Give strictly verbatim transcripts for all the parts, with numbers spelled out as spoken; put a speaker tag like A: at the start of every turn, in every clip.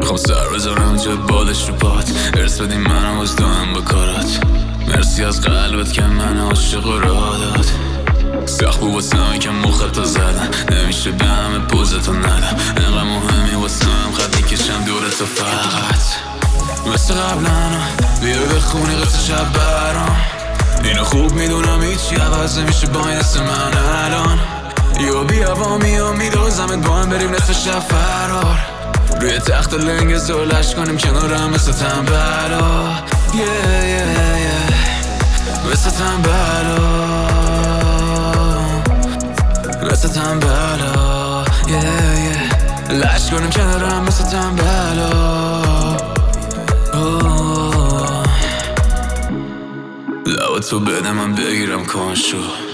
A: میخوام سر بذارم جای بالش رو پات، ارس بدیم منو از دارم با کارات. مرسی از قلبت که من عاشق و راه داد. سخت بود واسه من که مختا زدن، نمیشه به همه پوزتو ندم. انقدر مهمی واسه من خط میکشم دورتو فقط مثل قبلن. بیا بخونی قصه شب برام، اینو خوب میدونم هیچی عوض نمیشه با این اسم من الان. یا بیا با میام میدوزمت با هم بریم نصف شب فرار، روی تخت لنگ زولش کنیم کنارم مثل تنبلا. yeah, yeah, yeah. مثل تنبلا مثل تنبلا yeah, yeah. لش کنیم کنارم مثل تنبلا. لب تو بده من بگیرم کامشو،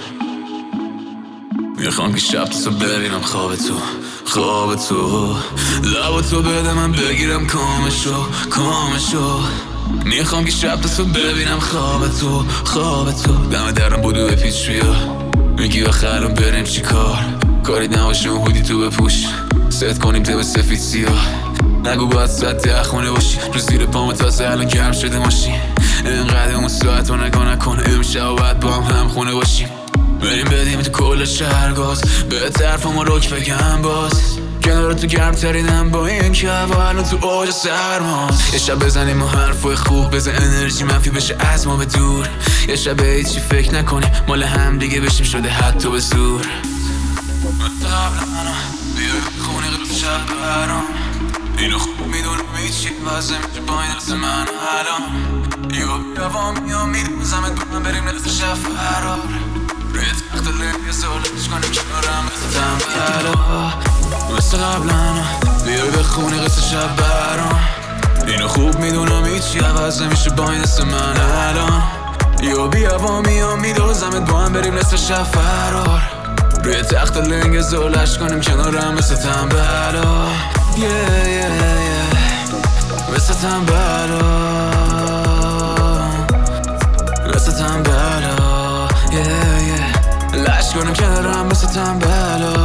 A: میخوام که شب تو ببینم خواب تو خواب تو. لب تو بده من بگیرم کامشو کامشو، میخوام که شب تو ببینم خواب تو خواب تو. دم درم بودو به پیچ بیا، میگی آخه الان بریم چی کار؟ کاری نباشه اون هودی تو بپوش، ست کنیم تو به سفید سیاه. نگو باید ساعت ده خونه باشی، رو زیر پامو تازه الان گرم شده ماشین. اینقدر اون ساعت رو نگاه نکن، امشب و بعد با هم هم خونه باشیم. بریم بدیم تو کل شهر گاز، به طرف ما رک بگم باز. کنار تو گرم ترینم با این که هوا الان تو اوج سرماست. یه شب بزنیم و حرفای خوب بزن، انرژی منفی بشه از ما به دور. یه شب به هیچی فکر نکنیم، مال هم دیگه بشیم شده حتی به زور. مثل قبل منو بیا خونی قلب شب برام، اینو خوب میدونم هیچی وزه میشه با این دست من الان. یا بیا با میام میدوزمت با من بریم نصف شب فرار، روی تخت لنگ زولش کنیم کنارم مثل تنبلا. مثل قبلن بیا بخونی قصه شب برام، اینو خوب میدونم هیچی عوض نمیشه با این دست من الان. یا بیا با میام میدوزمت با هم بریم نصف شب فرار، روی تخت لنگ زولش کنیم کنارم مثل تنبلا. yeah, yeah, yeah. مثل تنبلا مثل تنبلا yeah, yeah. لش کنیم کنارم مثل تنبلا.